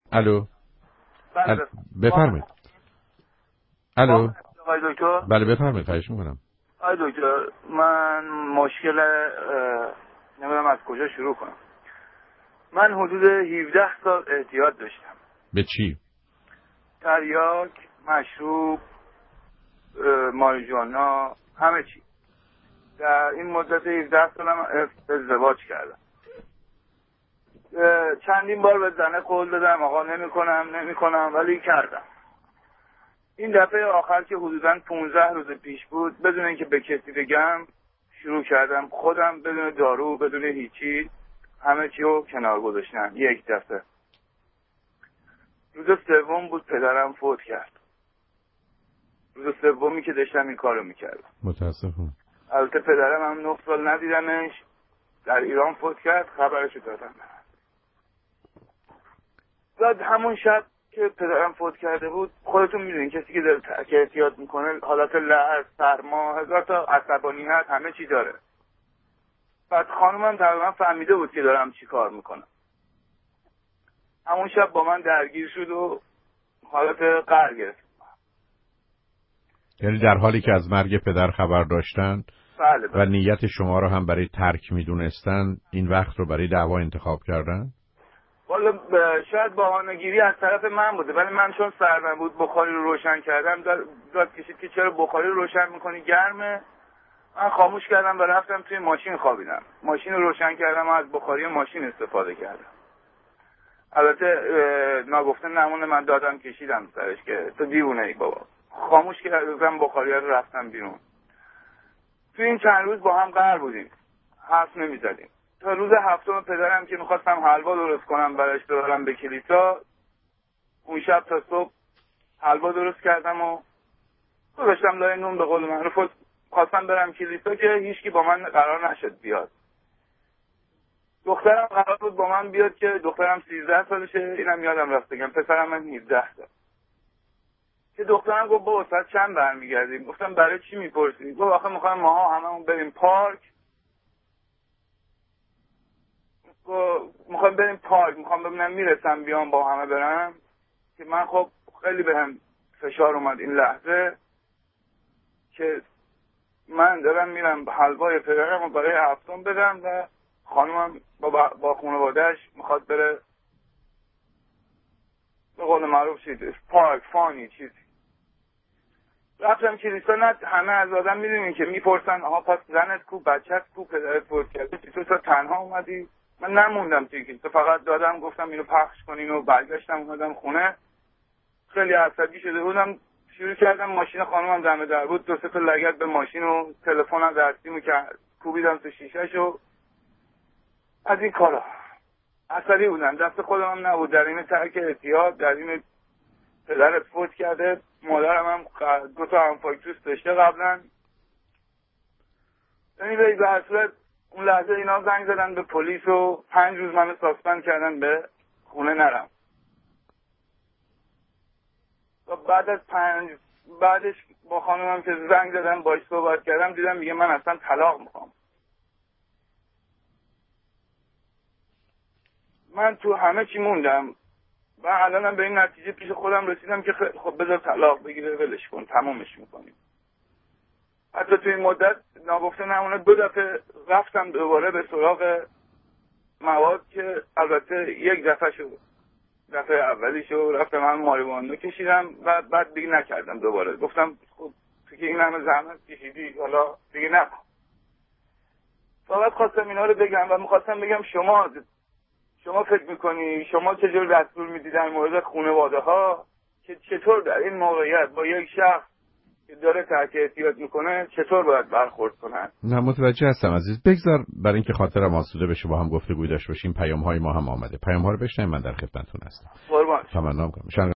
الو. بفرمایید. الو. آقای دکتر. بله بفرمایید، خواهش میکنم. آقای دکتر، من مشکل نمیدونم از کجا شروع کنم. من حدود 17 سال اعتیاد داشتم. به چی؟ تریاک، مشروب، ماریجوانا، همه چی. در این مدت 17 سالم ازدواج کردم. چندین بار به زنه قول دادم آقا نمیکنم ولی کردم. این دفعه آخر که حدوداً 15 روز پیش بود، بدون اینکه به کسی بگم شروع کردم خودم بدون دارو بدون هیچی همه چی رو کنار گذاشتم. یک دفعه روز سوم بود پدرم فوت کرد. روز سومی که داشتم این کارو میکردم. متاسفم. البته پدرم هم 9 سال ندیدمش، در ایران فوت کرد، خبرشو دادم. بعد همون شب که پدرم فوت کرده بود، خودتون میدونین کسی که داره احتیاط میکنه حالت لرز، سرما، هزار تا عصبانیت همه چی داره. بعد خانومم تقریبا فهمیده بود که دارم چی کار میکنم. همون شب با من درگیر شد و حالت قهر گرفت. یعنی در حالی که از مرگ پدر خبر داشتن بله. و نیت شما رو هم برای ترک میدونستن، این وقت رو برای دعوا انتخاب کردن؟ والا شاید بهانه‌گیری از طرف من بوده، ولی من چون سردم بود بخاری رو روشن کردم، داد کشید که چرا بخاری رو روشن میکنی گرمه. من خاموش کردم و رفتم توی ماشین خوابیدم. ماشین رو روشن کردم و از بخاری ماشین استفاده کردم. البته ناگفته نمونه من دادم کشیدم سرش که تو دیوونه ای بابا. خاموش کردم بخاری رو رفتم بیرون. توی این چند روز با هم قهر بودیم، حرف نمیزدیم. تا روز هفتم پدرم که میخواستم حلوا درست کنم براش ببرم به کلیسا، اون شب تا صبح حلوا درست کردم و گذاشتم لای نون. به قول معروف خواستم برم کلیسا که هیچکی با من قرار نشد بیاد. دخترم قرار بود با من بیاد که دخترم 13 سالشه، اینم یادم رفت بگم، پسرم من 17 سال. که دخترم گفت بابا ساعت چند برمیگردیم؟ گفتم برای چی میپرسی؟ گفت آخه میخوایم ماها هممون بریم پارک. میخوام بریم پارک، میخوام ببینم میرسم بیام با همه برم. که من خب خیلی بهم فشار اومد این لحظه که من دارم میرم حلوای پدرم رو برای هفتم بدم و خانومم با خانواده‌اش میخواد بره به قول معروف چیز پارک فانی چیزی. رفتم کلیسا، نه همه از آدم میدونین که میپرسن آها پس زنت کو، بچت کو، پدرت فوت کرده، تو تنها اومدی؟ من نموندم توی کلیسا، فقط دادم گفتم اینو پخش کنین و برگشتم اومدم خونه. خیلی عصبی شده بودم، شروع کردم ماشین خانومم دم در بود، 2-3 تا لگد به ماشین و تلفنم دستیمو که کوبیدم تو شیشه‌شو. از این کارا عصبی بودم، دست خودم هم نبود. در این ترک احتیاط، در این پدرت فوت کرده، مادرم هم 2 تا انفارکتوس داشته قبلا. یعنی به هر صورت اون لحظه اینا زنگ زدن به پلیس و 5 روز منو ساسپند کردن به خونه نرم. و بعدش با خانومم که زنگ زدم باهاش صحبت کردم، دیدم میگه من اصلا طلاق میخوام. من تو همه چی موندم و الانم به این نتیجه پیش خودم رسیدم که خب بذار طلاق بگیره، ولش کن، تمومش میکنیم. حتی تو این مدت ناگفته نمونه 2 دفعه رفتم دوباره به سراغ مواد که البته یک دفعه اولیشو رفتم هم ماریجوانا کشیدم و بعد دیگه نکردم دوباره. گفتم خب تو که این همه زحمت کشیدی حالا دیگه نکن. فقط خواستم اینا رو بگم و میخواستم بگم شما فکر میکنی شما چجور دستور میدید در مورد خانواده ها که چطور در این موقعیت با یک شخص که داره ترک احتیاط میکنه چطور باید برخورد کنن؟ نه متوجه هستم عزیز. بگذار برای اینکه خاطرم آسوده بشه با هم گفتگوی داشته باشیم، پیام های ما هم آمده. پیام ها رو بشنویم، من در خدمتتون هستم. قربان. تمنا می‌کنم.